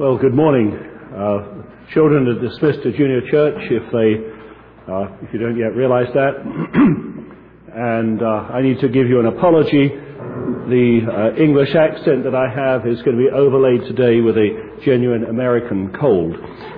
Well, good morning. Children are dismissed to junior church if you don't yet realize that. And I need to give you an apology. The English accent that I have is going to be overlaid today with a genuine American cold.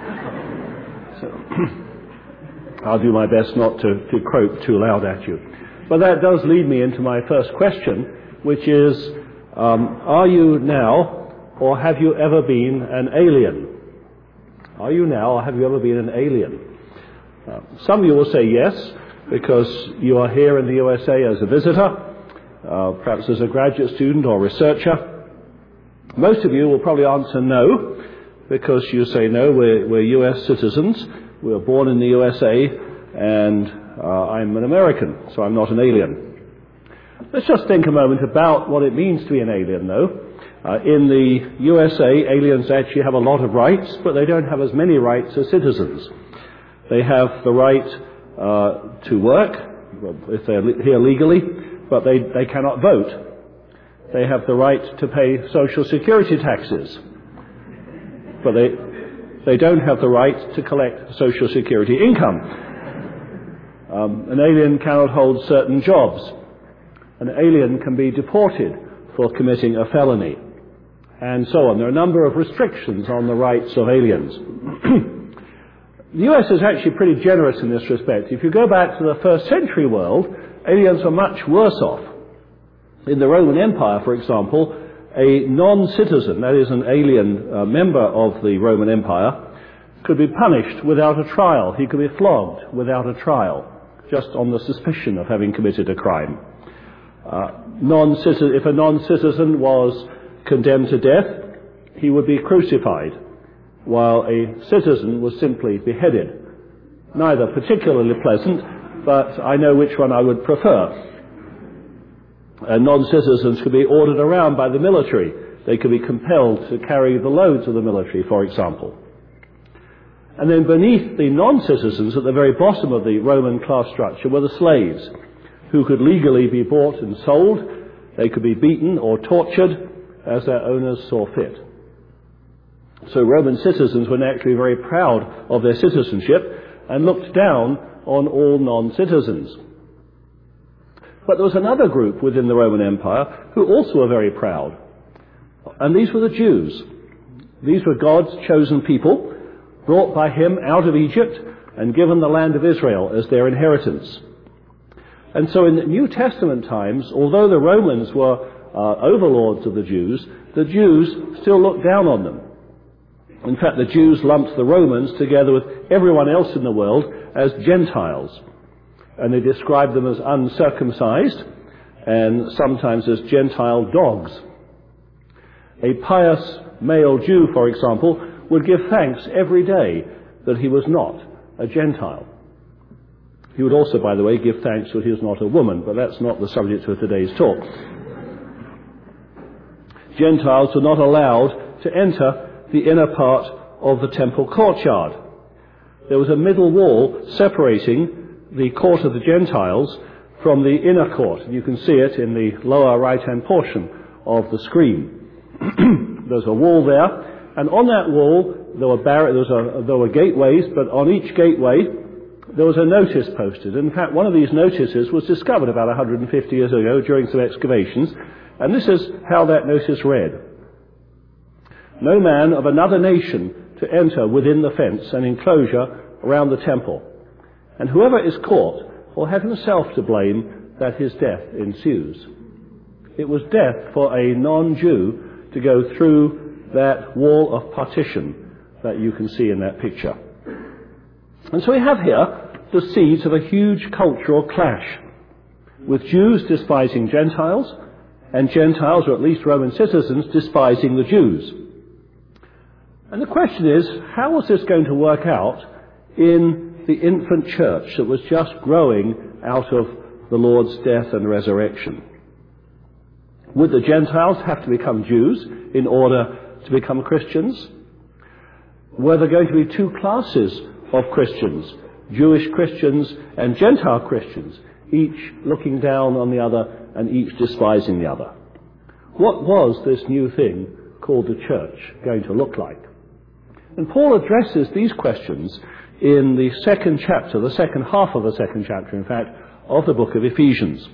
So I'll do my best not to croak too loud at you. But that does lead me into my first question, which is, are you now or have you ever been an alien? Are you now or have you ever been an alien? Some of you will say yes, because you are here in the USA as a visitor, perhaps as a graduate student or researcher. Most of you will probably answer no, because you say no, we're US citizens, we were born in the USA, and I'm an American, so I'm not an alien. Let's just think a moment about what it means to be an alien, though. In the USA, aliens actually have a lot of rights, but they don't have as many rights as citizens. They have the right to work, if they're here legally, but they cannot vote. They have the right to pay Social Security taxes, but they don't have the right to collect Social Security income. An alien cannot hold certain jobs. An alien can be deported for committing a felony, and so on. There are a number of restrictions on the rights of aliens. The US is actually pretty generous in this respect. If you go back to the first century world, aliens are much worse off. In the Roman Empire, for example, a non-citizen, that is an alien member of the Roman Empire, could be punished without a trial. He could be flogged without a trial, just on the suspicion of having committed a crime. If a non-citizen was condemned to death, he would be crucified, while a citizen was simply beheaded. Neither particularly pleasant, but I know which one I would prefer. Non-citizens could be ordered around by the military. They could be compelled to carry the loads of the military, for example. And then beneath the non-citizens, at the very bottom of the Roman class structure, were the slaves, who could legally be bought and sold. They could be beaten or tortured as their owners saw fit. So Roman citizens were naturally very proud of their citizenship and looked down on all non-citizens. But there was another group within the Roman Empire who also were very proud, and these were the Jews. These were God's chosen people, brought by him out of Egypt and given the land of Israel as their inheritance. And so in the New Testament times, although the Romans were overlords of the Jews still looked down on them. In fact, the Jews lumped the Romans together with everyone else in the world as Gentiles. And they described them as uncircumcised and sometimes as Gentile dogs. A pious male Jew, for example, would give thanks every day that he was not a Gentile. He would also, by the way, give thanks that he was not a woman, but that's not the subject of today's talk. Gentiles were not allowed to enter the inner part of the temple courtyard. There was a middle wall separating the court of the Gentiles from the inner court. You can see it in the lower right-hand portion of the screen. There's a wall there, and on that wall there were gateways, but on each gateway there was a notice posted. In fact, one of these notices was discovered about 150 years ago during some excavations, and this is how that notice read. No man of another nation to enter within the fence and enclosure around the temple, and whoever is caught will have himself to blame that his death ensues. It was death for a non-Jew to go through that wall of partition that you can see in that picture. And so we have here the seeds of a huge cultural clash, with Jews despising Gentiles, and Gentiles, or at least Roman citizens, despising the Jews. And the question is, how was this going to work out in the infant church that was just growing out of the Lord's death and resurrection? Would the Gentiles have to become Jews in order to become Christians? Were there going to be two classes of Christians, Jewish Christians and Gentile Christians, each looking down on the other and each despising the other? What was this new thing called the church going to look like? And Paul addresses these questions in the second chapter, the second half of the second chapter, in fact, of the book of Ephesians.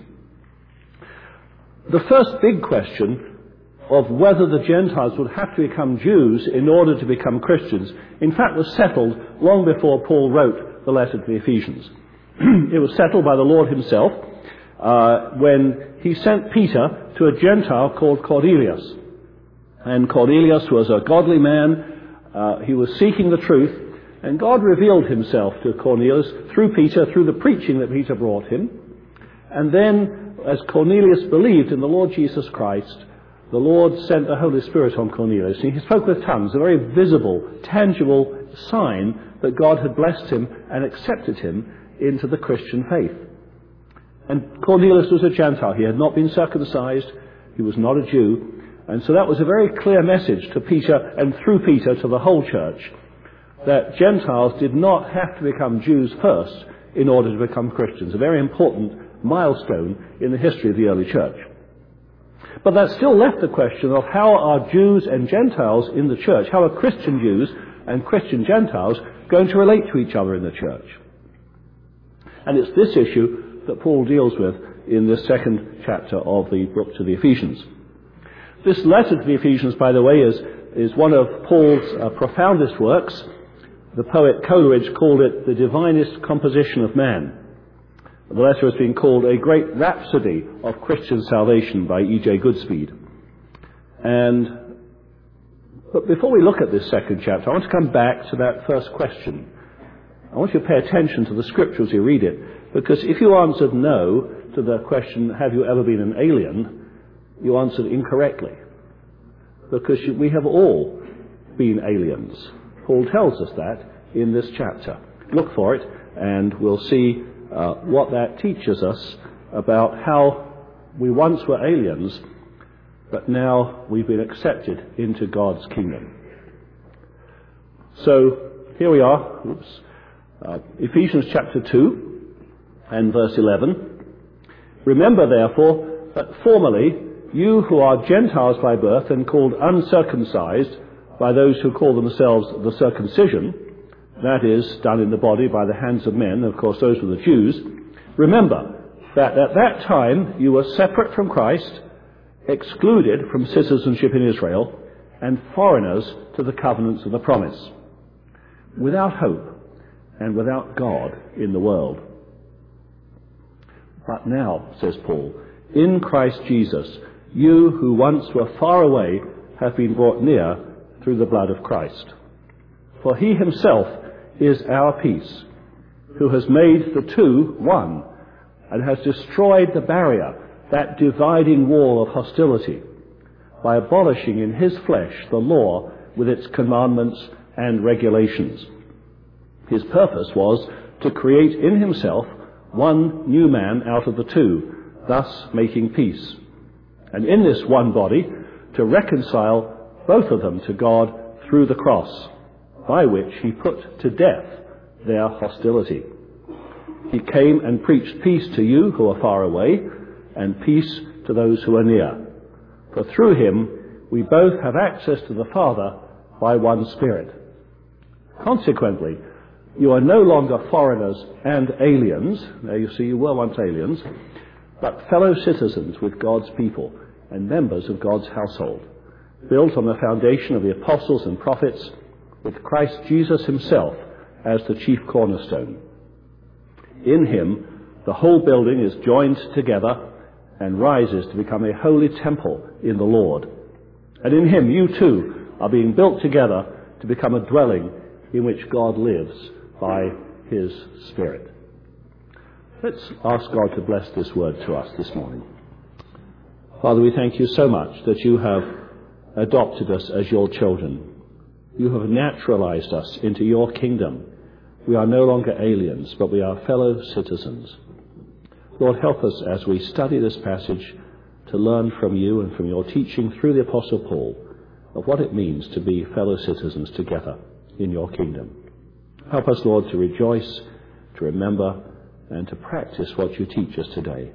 The first big question of whether the Gentiles would have to become Jews in order to become Christians, in fact, was settled long before Paul wrote the letter to the Ephesians. It was settled by the Lord himself when he sent Peter to a Gentile called Cornelius. And Cornelius was a godly man. He was seeking the truth. And God revealed himself to Cornelius through Peter, through the preaching that Peter brought him. And then, as Cornelius believed in the Lord Jesus Christ, the Lord sent the Holy Spirit on Cornelius. And he spoke with tongues, a very visible, tangible sign that God had blessed him and accepted him into the Christian faith. And Cornelius was a Gentile. He had not been circumcised. He was not a Jew. And so that was a very clear message to Peter, and through Peter to the whole church, that Gentiles did not have to become Jews first in order to become Christians. A very important milestone in the history of the early church. But that still left the question of how are Jews and Gentiles in the church, how are Christian Jews and Christian Gentiles going to relate to each other in the church? And it's this issue that Paul deals with in this second chapter of the book to the Ephesians. This letter to the Ephesians, by the way, is one of Paul's profoundest works. The poet Coleridge called it the divinest composition of man. The letter has been called a great rhapsody of Christian salvation by E.J. Goodspeed. But before we look at this second chapter, I want to come back to that first question. I want you to pay attention to the scripture as you read it, because if you answered no to the question, have you ever been an alien, you answered incorrectly, because we have all been aliens. Paul tells us that in this chapter. Look for it, and we'll see what that teaches us about how we once were aliens, but now we've been accepted into God's kingdom. So here we are, Ephesians chapter 2 and verse 11. Remember, therefore, that formerly you who are Gentiles by birth and called uncircumcised by those who call themselves the circumcision, that is, done in the body by the hands of men, of course those were the Jews, remember that at that time you were separate from Christ, excluded from citizenship in Israel, and foreigners to the covenants of the promise, without hope and without God in the world. But now, says Paul, in Christ Jesus, you who once were far away have been brought near through the blood of Christ. For he himself is our peace, who has made the two one, and has destroyed the barrier, that dividing wall of hostility, by abolishing in his flesh the law with its commandments and regulations. His purpose was to create in himself one new man out of the two, thus making peace, and in this one body to reconcile both of them to God through the cross, by which he put to death their hostility. He came and preached peace to you who are far away, and peace to those who are near. For through him we both have access to the Father by one Spirit. Consequently, you are no longer foreigners and aliens. Now you see, you were once aliens, but fellow citizens with God's people and members of God's household, built on the foundation of the apostles and prophets, with Christ Jesus himself as the chief cornerstone. In him, the whole building is joined together and rises to become a holy temple in the Lord. And in him, you too are being built together to become a dwelling in which God lives by his Spirit. Let's ask God to bless this word to us this morning. Father, we thank you so much that you have adopted us as your children. You have naturalized us into your kingdom. We are no longer aliens, but we are fellow citizens. Lord, help us as we study this passage to learn from you and from your teaching through the Apostle Paul of what it means to be fellow citizens together in your kingdom. Help us, Lord, to rejoice, to remember, and to practice what you teach us today.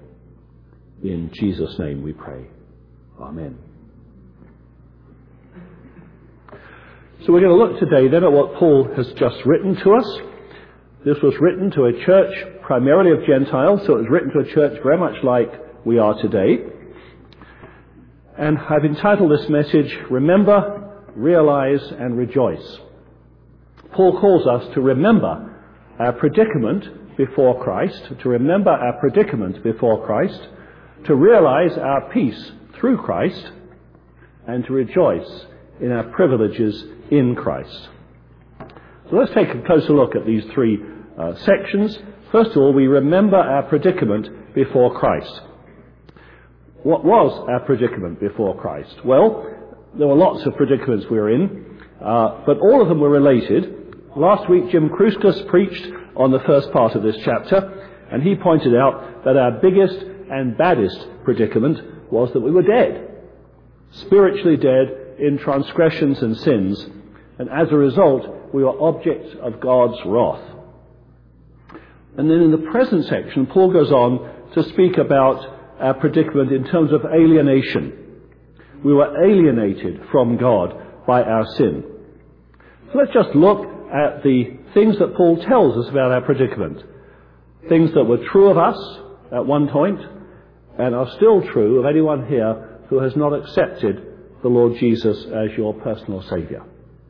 In Jesus' name we pray. Amen. So we're going to look today then at what Paul has just written to us. This was written to a church primarily of Gentiles, so it was written to a church very much like we are today. And I've entitled this message, Remember, Realize and Rejoice. Paul calls us to remember our predicament before Christ, to remember our predicament before Christ, to realize our peace through Christ, and to rejoice in our privileges in Christ. So let's take a closer look at these three sections. First of all, we remember our predicament before Christ. What was our predicament before Christ? Well, there were lots of predicaments we were in, but all of them were related. Last week, Jim Kruskus preached on the first part of this chapter, and he pointed out that our biggest and baddest predicament was that we were dead, spiritually dead in transgressions and sins, and as a result, we were objects of God's wrath. And then in the present section, Paul goes on to speak about our predicament in terms of alienation. We were alienated from God by our sin. So let's just look at the things that Paul tells us about our predicament. Things that were true of us at one point and are still true of anyone here who has not accepted the Lord Jesus as your personal Saviour.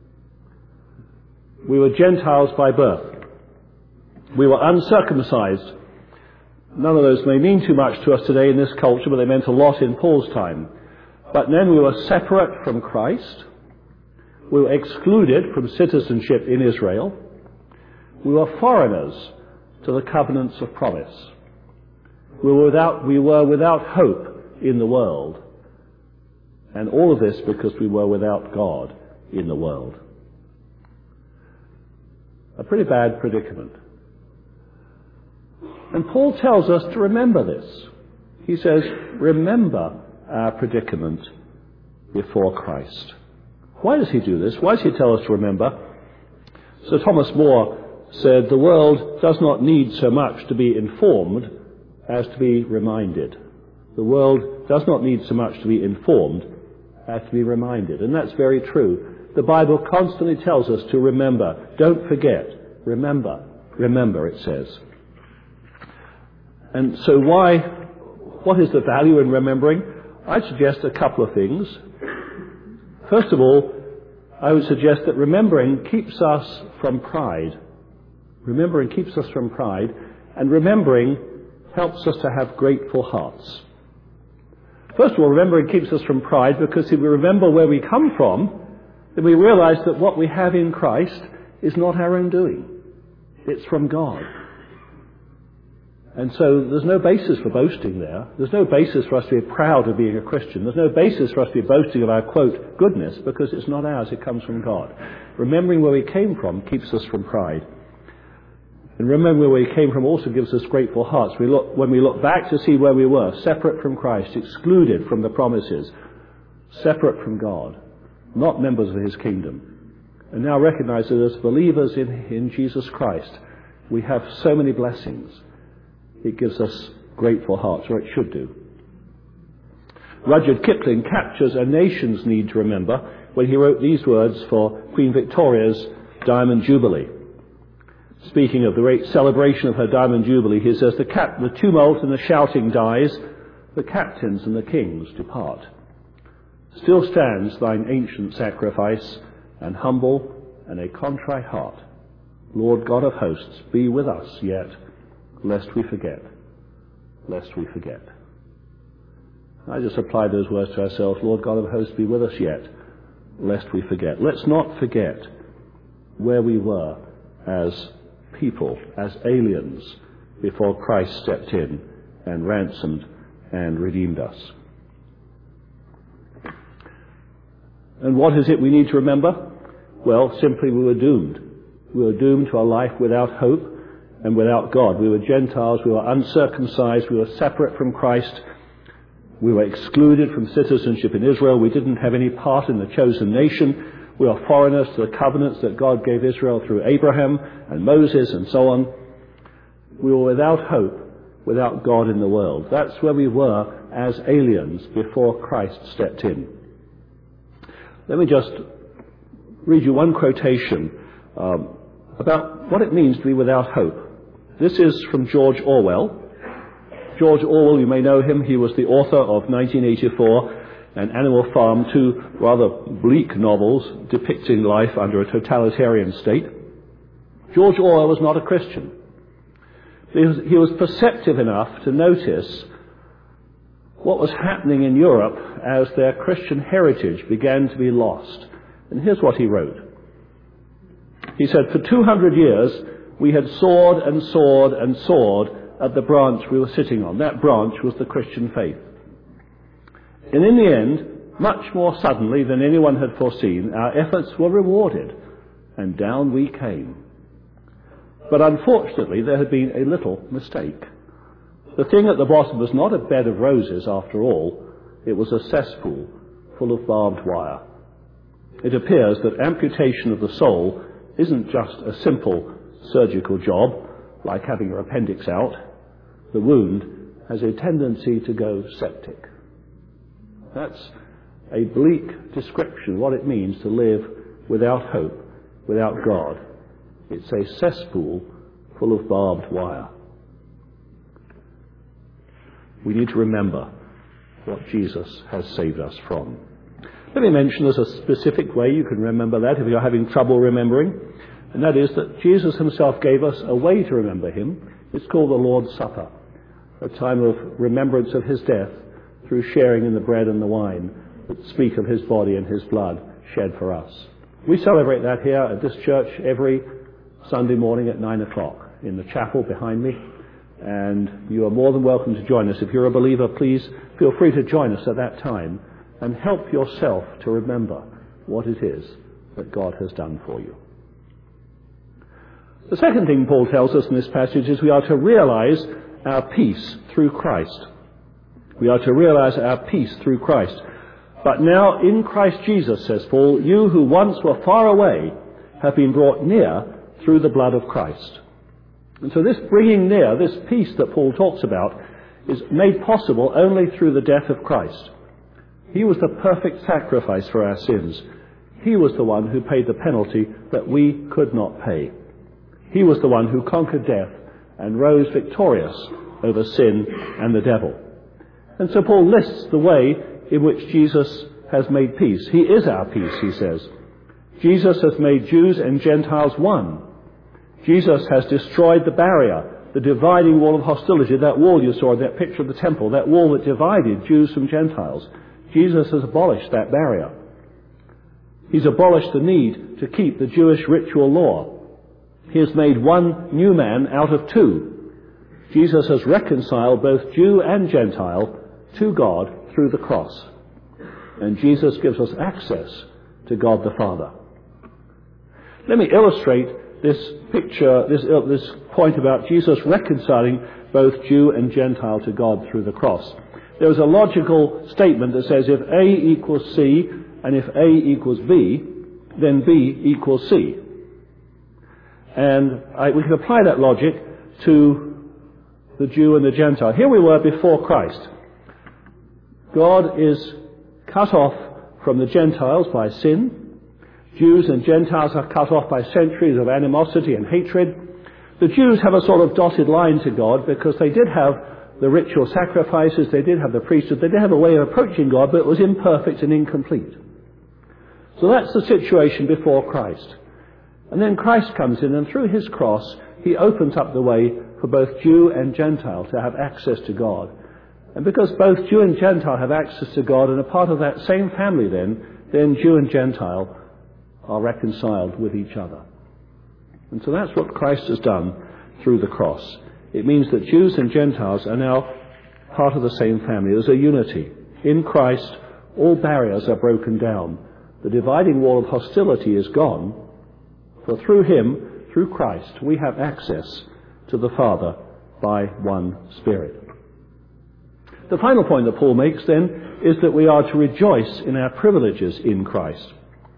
We were Gentiles by birth. We were uncircumcised. None of those may mean too much to us today in this culture, but they meant a lot in Paul's time. But then we were separate from Christ. We were excluded from citizenship in Israel. We were foreigners to the covenants of promise. We were without hope in the world. And all of this because we were without God in the world. A pretty bad predicament. And Paul tells us to remember this. He says, remember our predicament before Christ. Why does he do this? Why does he tell us to remember? Sir Thomas More said, the world does not need so much to be informed as to be reminded. The world does not need so much to be informed as to be reminded. And that's very true. The Bible constantly tells us to remember. Don't forget. Remember. Remember, it says. And so what is the value in remembering? I'd suggest a couple of things. First of all, I would suggest that remembering keeps us from pride. Remembering keeps us from pride, and remembering helps us to have grateful hearts. First of all, remembering keeps us from pride because if we remember where we come from, then we realize that what we have in Christ is not our own doing. It's from God. And so there's no basis for boasting there. There's no basis for us to be proud of being a Christian. There's no basis for us to be boasting of our, quote, goodness, because it's not ours, it comes from God. Remembering where we came from keeps us from pride. And remembering where we came from also gives us grateful hearts. When we look back to see where we were, separate from Christ, excluded from the promises, separate from God, not members of his kingdom, and now recognize that as believers in Jesus Christ, we have so many blessings. It gives us grateful hearts, or it should do. Rudyard Kipling captures a nation's need to remember when he wrote these words for Queen Victoria's Diamond Jubilee. Speaking of the great celebration of her Diamond Jubilee, he says, the tumult and the shouting dies, the captains and the kings depart. Still stands thine ancient sacrifice, and humble and a contrite heart. Lord God of hosts, be with us yet, lest we forget, lest we forget. I just apply those words to ourselves. Lord God of hosts, be with us yet, lest we forget. Let's not forget where we were as people, as aliens, before Christ stepped in and ransomed and redeemed us. And what is it we need to remember? Well, simply we were doomed. We were doomed to a life without hope and without God. We were Gentiles, we were uncircumcised, we were separate from Christ, we were excluded from citizenship in Israel, we didn't have any part in the chosen nation, we are foreigners to the covenants that God gave Israel through Abraham and Moses and so on. We were without hope, without God in the world. That's where we were as aliens before Christ stepped in. Let me just read you one quotation about what it means to be without hope. This is from George Orwell. George Orwell, you may know him. He was the author of 1984 and Animal Farm, two rather bleak novels depicting life under a totalitarian state. George Orwell was not a Christian. He was perceptive enough to notice what was happening in Europe as their Christian heritage began to be lost. And here's what he wrote. He said, "For 200 years, we had soared and soared and soared at the branch we were sitting on. That branch was the Christian faith. And in the end, much more suddenly than anyone had foreseen, our efforts were rewarded, and down we came. But unfortunately, there had been a little mistake. The thing at the bottom was not a bed of roses after all. It was a cesspool full of barbed wire. It appears that amputation of the soul isn't just a simple surgical job, like having your appendix out. The wound has a tendency to go septic." That's a bleak description of what it means to live without hope, without God. It's a cesspool full of barbed wire. We need to remember what Jesus has saved us from. Let me mention there's a specific way you can remember that if you're having trouble remembering, and that is that Jesus himself gave us a way to remember him. It's called the Lord's Supper, a time of remembrance of his death through sharing in the bread and the wine that speak of his body and his blood shed for us. We celebrate that here at this church every Sunday morning at 9 o'clock in the chapel behind me, and you are more than welcome to join us. If you're a believer, please feel free to join us at that time and help yourself to remember what it is that God has done for you. The second thing Paul tells us in this passage is we are to realize our peace through Christ. We are to realize our peace through Christ. "But now in Christ Jesus," says Paul, "you who once were far away have been brought near through the blood of Christ." And so this bringing near, this peace that Paul talks about, is made possible only through the death of Christ. He was the perfect sacrifice for our sins. He was the one who paid the penalty that we could not pay. He was the one who conquered death and rose victorious over sin and the devil. And so Paul lists the way in which Jesus has made peace. He is our peace, he says. Jesus has made Jews and Gentiles one. Jesus has destroyed the barrier, the dividing wall of hostility, that wall you saw in that picture of the temple, that wall that divided Jews from Gentiles. Jesus has abolished that barrier. He's abolished the need to keep the Jewish ritual law. He has made one new man out of two. Jesus has reconciled both Jew and Gentile to God through the cross. And Jesus gives us access to God the Father. Let me illustrate this picture, this point about Jesus reconciling both Jew and Gentile to God through the cross. There is a logical statement that says if A equals C and if A equals B, then B equals C. And we can apply that logic to the Jew and the Gentile. Here we were before Christ. God is cut off from the Gentiles by sin. Jews and Gentiles are cut off by centuries of animosity and hatred. The Jews have a sort of dotted line to God because they did have the ritual sacrifices, they did have the priesthood, they did have a way of approaching God, but it was imperfect and incomplete. So that's the situation before Christ. And then Christ comes in, and through his cross, he opens up the way for both Jew and Gentile to have access to God. And because both Jew and Gentile have access to God and are part of that same family then Jew and Gentile are reconciled with each other. And so that's what Christ has done through the cross. It means that Jews and Gentiles are now part of the same family. There's a unity. In Christ, all barriers are broken down. The dividing wall of hostility is gone. For through him, through Christ, we have access to the Father by one Spirit. The final point that Paul makes then is that we are to rejoice in our privileges in Christ.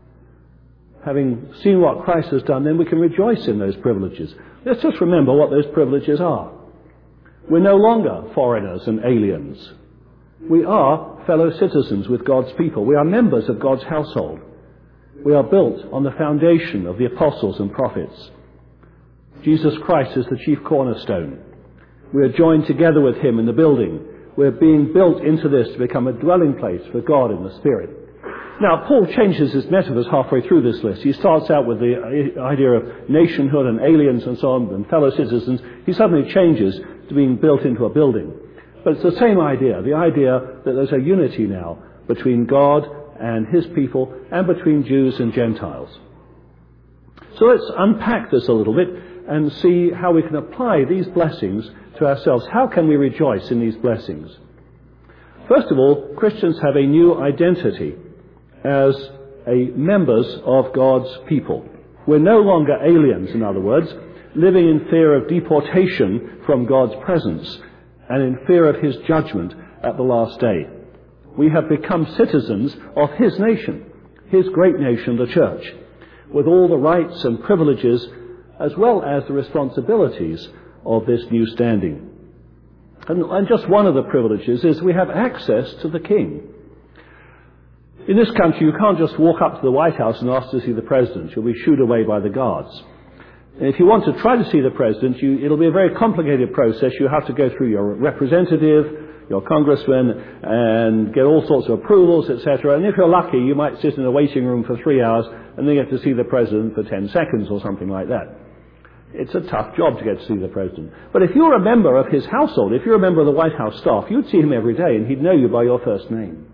Having seen what Christ has done, then we can rejoice in those privileges. Let's just remember what those privileges are. We're no longer foreigners and aliens. We are fellow citizens with God's people. We are members of God's household. We are built on the foundation of the apostles and prophets. Jesus Christ is the chief cornerstone. We are joined together with him in the building. We're being built into this to become a dwelling place for God in the Spirit. Now, Paul changes his metaphors halfway through this list. He starts out with the idea of nationhood and aliens and so on, and fellow citizens. He suddenly changes to being built into a building. But it's the same idea, the idea that there's a unity now between God and his people and between Jews and Gentiles. So let's unpack this a little bit and see how we can apply these blessings to ourselves. How can we rejoice in these blessings? First of all, Christians have a new identity as members of God's people. We're no longer aliens, in other words, living in fear of deportation from God's presence and in fear of his judgment at the last day. We have become citizens of his nation, his great nation, the church, with all the rights and privileges as well as the responsibilities of this new standing. And just one of the privileges is we have access to the king. In this country, you can't just walk up to the White House and ask to see the president. You'll be shooed away by the guards. And if you want to try to see the president, it'll be a very complicated process. You have to go through your representative, your congressman, and get all sorts of approvals, etc. And if you're lucky, you might sit in a waiting room for 3 hours and then get to see the president for 10 seconds or something like that. It's a tough job to get to see the president. But if you're a member of his household, if you're a member of the White House staff, you'd see him every day and he'd know you by your first name.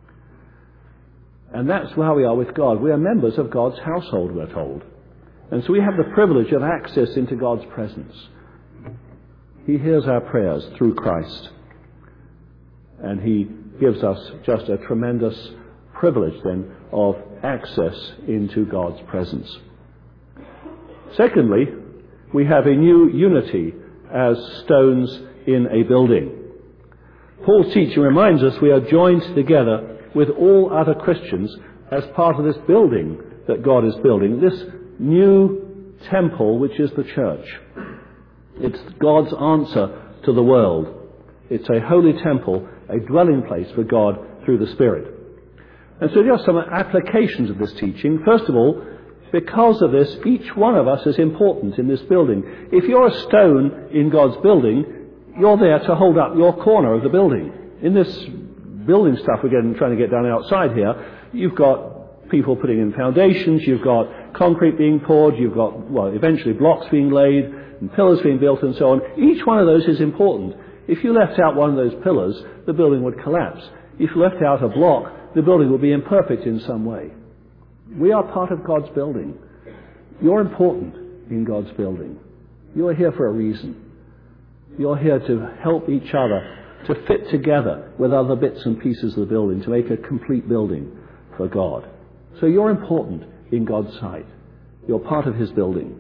And that's how we are with God. We are members of God's household, we're told. And so we have the privilege of access into God's presence. He hears our prayers through Christ. And he gives us just a tremendous privilege then of access into God's presence. Secondly, we have a new unity as stones in a building. Paul's teaching reminds us we are joined together with all other Christians as part of this building that God is building, this new temple which is the church. It's God's answer to the world. It's a holy temple, a dwelling place for God through the Spirit. And so just some applications of this teaching. First of all, because of this, each one of us is important in this building. If you're a stone in God's building, you're there to hold up your corner of the building. In this building stuff we're trying to get done outside here, you've got people putting in foundations, you've got concrete being poured, you've got, eventually blocks being laid and pillars being built and so on. Each one of those is important. If you left out one of those pillars, the building would collapse. If you left out a block, the building would be imperfect in some way. We are part of God's building. You're important in God's building. You're here for a reason. You're here to help each other to fit together with other bits and pieces of the building to make a complete building for God. So you're important in God's sight. You're part of his building.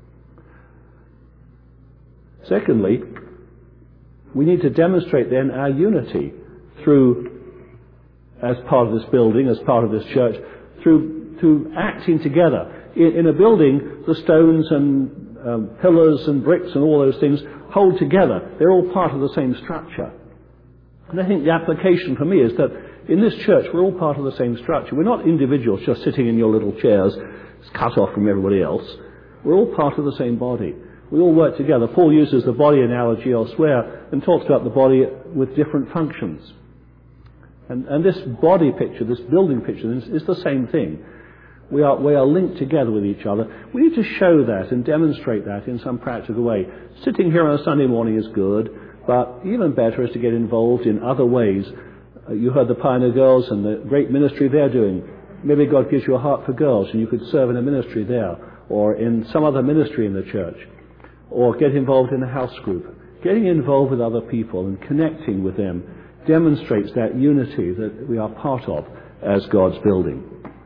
Secondly, we need to demonstrate then our unity as part of this building, as part of this church, through acting together. In a building, the stones and pillars and bricks and all those things hold together. They're all part of the same structure. And I think the application for me is that in this church, we're all part of the same structure. We're not individuals just sitting in your little chairs, cut off from everybody else. We're all part of the same body. We all work together. Paul uses the body analogy elsewhere and talks about the body with different functions. And this body picture, this building picture, is the same thing. We are linked together with each other. We need to show that and demonstrate that in some practical way. Sitting here on a Sunday morning is good, but even better is to get involved in other ways. You heard the Pioneer Girls and the great ministry they're doing. Maybe God gives you a heart for girls and you could serve in a ministry there or in some other ministry in the church, or get involved in a house group. Getting involved with other people and connecting with them demonstrates that unity that we are part of as God's building.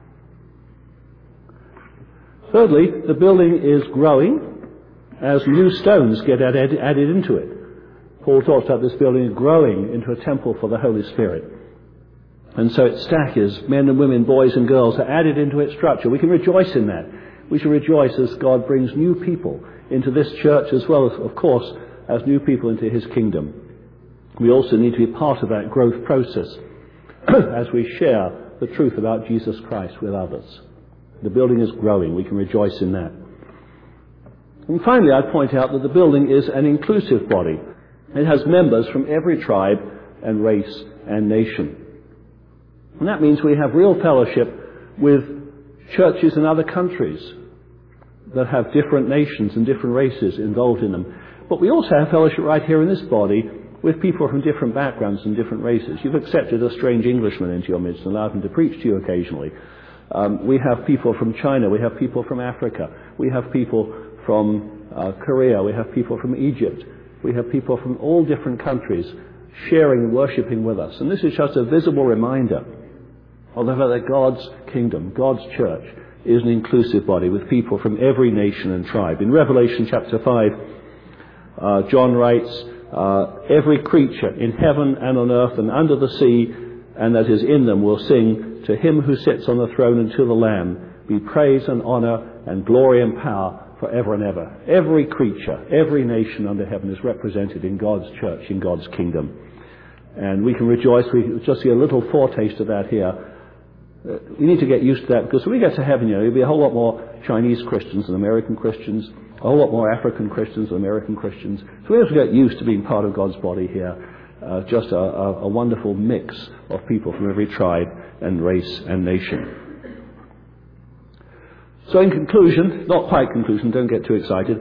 Thirdly, the building is growing as new stones get added into it. Paul talks about this building growing into a temple for the Holy Spirit. And so it staggers. Men and women, boys and girls are added into its structure. We can rejoice in that. We should rejoice as God brings new people into this church as well as, of course, as new people into his kingdom. We also need to be part of that growth process as we share the truth about Jesus Christ with others. The building is growing. We can rejoice in that. And finally, I'd point out that the building is an inclusive body. It has members from every tribe and race and nation. And that means we have real fellowship with churches in other countries that have different nations and different races involved in them. But we also have fellowship right here in this body with people from different backgrounds and different races. You've accepted a strange Englishman into your midst and allowed him to preach to you occasionally. We have people from China. We have people from Africa. We have people from Korea. We have people from Egypt. We have people from all different countries sharing and worshipping with us. And this is just a visible reminder of the fact that God's kingdom, God's church, is an inclusive body with people from every nation and tribe. In Revelation chapter 5, John writes, every creature in heaven and on earth and under the sea and that is in them will sing to him who sits on the throne and to the Lamb be praise and honor and glory and power forever and ever. Every creature, every nation under heaven is represented in God's church, in God's kingdom. And we can rejoice. We just see a little foretaste of that here. We need to get used to that, because when we get to heaven, there'll be a whole lot more Chinese Christians than American Christians, a whole lot more African Christians than American Christians. So we have to get used to being part of God's body here. Just a wonderful mix of people from every tribe and race and nation. So in conclusion, not quite conclusion, don't get too excited,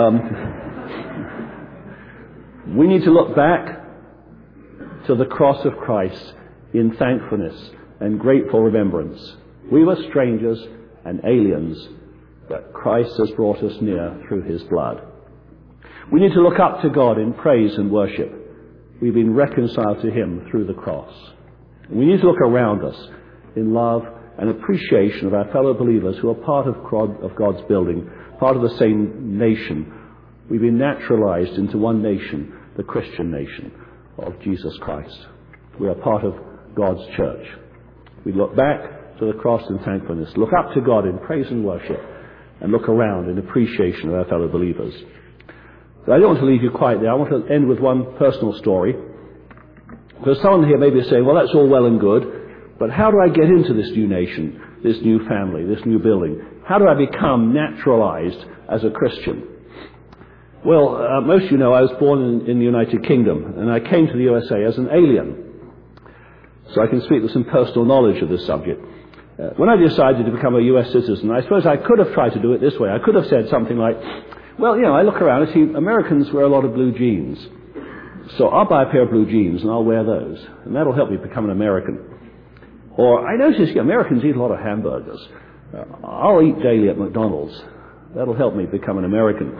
we need to look back to the cross of Christ in thankfulness and grateful remembrance. We were strangers and aliens, but Christ has brought us near through his blood. We need to look up to God in praise and worship. We've been reconciled to him through the cross. We need to look around us in love and appreciation of our fellow believers who are part of God's building, part of the same nation. We've been naturalized into one nation, the Christian nation of Jesus Christ. We are part of God's church. We look back to the cross in thankfulness, look up to God in praise and worship, and look around in appreciation of our fellow believers. But I don't want to leave you quite there. I want to end with one personal story. Because someone here may be saying, well, that's all well and good, but how do I get into this new nation, this new family, this new building? How do I become naturalized as a Christian? Well, most of you know I was born in the United Kingdom, and I came to the USA as an alien. So I can speak with some personal knowledge of this subject. When I decided to become a US citizen, I suppose I could have tried to do it this way. I could have said something like, well, I look around and see Americans wear a lot of blue jeans. So I'll buy a pair of blue jeans and I'll wear those. And that'll help me become an American. Or I notice Americans eat a lot of hamburgers. I'll eat daily at McDonald's. That'll help me become an American.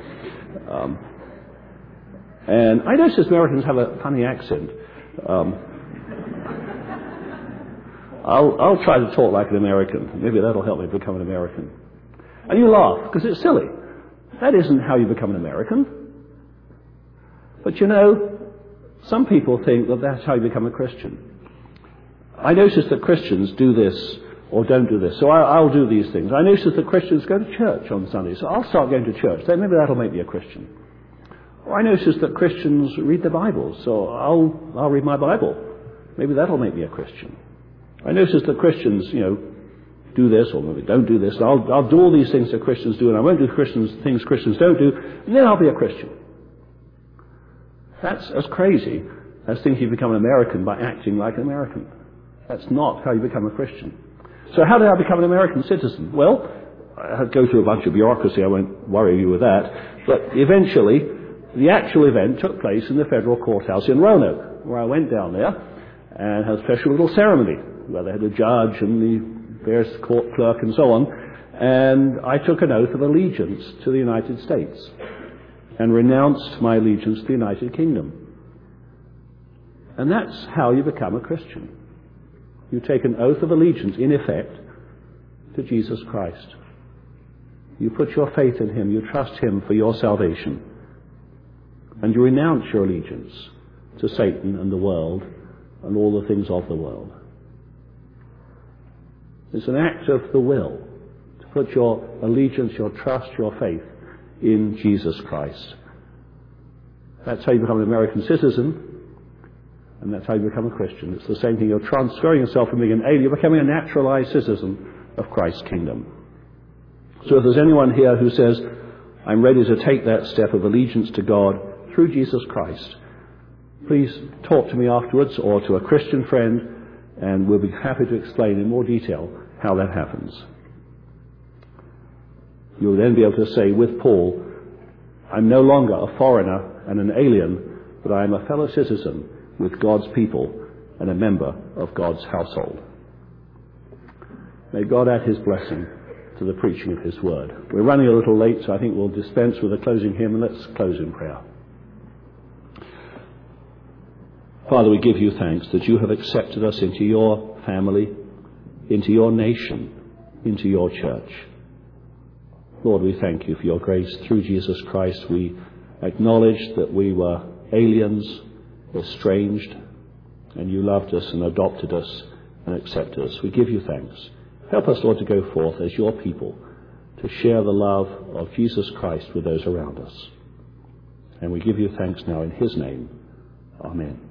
And I notice Americans have a funny accent. I'll try to talk like an American. Maybe that'll help me become an American. And you laugh, because it's silly. That isn't how you become an American. But some people think that that's how you become a Christian. I notice that Christians do this or don't do this, so I'll do these things. I notice that Christians go to church on Sunday, so I'll start going to church. Then maybe that'll make me a Christian. Or I notice that Christians read the Bible, so I'll read my Bible. Maybe that'll make me a Christian. I notice that Christians, do this or maybe don't do this. I'll do all these things that Christians do, and I won't do things Christians don't do, and then I'll be a Christian. That's as crazy as thinking you become an American by acting like an American. That's not how you become a Christian. So how did I become an American citizen? Well, I had to go through a bunch of bureaucracy. I won't worry you with that. But eventually, the actual event took place in the federal courthouse in Roanoke, where I went down there and had a special little ceremony where they had a judge and the various court clerk and so on. And I took an oath of allegiance to the United States and renounced my allegiance to the United Kingdom. And that's how you become a Christian. You take an oath of allegiance, in effect, to Jesus Christ. You put your faith in him, you trust him for your salvation, and you renounce your allegiance to Satan and the world and all the things of the world. It's an act of the will to put your allegiance, your trust, your faith in Jesus Christ. That's how you become an American citizen, and that's how you become a Christian. It's the same thing. You're transferring yourself from being an alien, you're becoming a naturalized citizen of Christ's kingdom. So if there's anyone here who says, I'm ready to take that step of allegiance to God through Jesus Christ, please talk to me afterwards or to a Christian friend, and we'll be happy to explain in more detail how that happens. You'll then be able to say with Paul, I'm no longer a foreigner and an alien, but I am a fellow citizen with God's people and a member of God's household. May God add his blessing to the preaching of his word. We're running a little late, so I think we'll dispense with a closing hymn, and let's close in prayer. Father, we give you thanks that you have accepted us into your family, into your nation, into your church. Lord, we thank you for your grace through Jesus Christ. We acknowledge that we were aliens, estranged, and you loved us and adopted us and accepted us. We give you thanks. Help us, Lord, to go forth as your people, to share the love of Jesus Christ with those around us. And we give you thanks now in his name. Amen.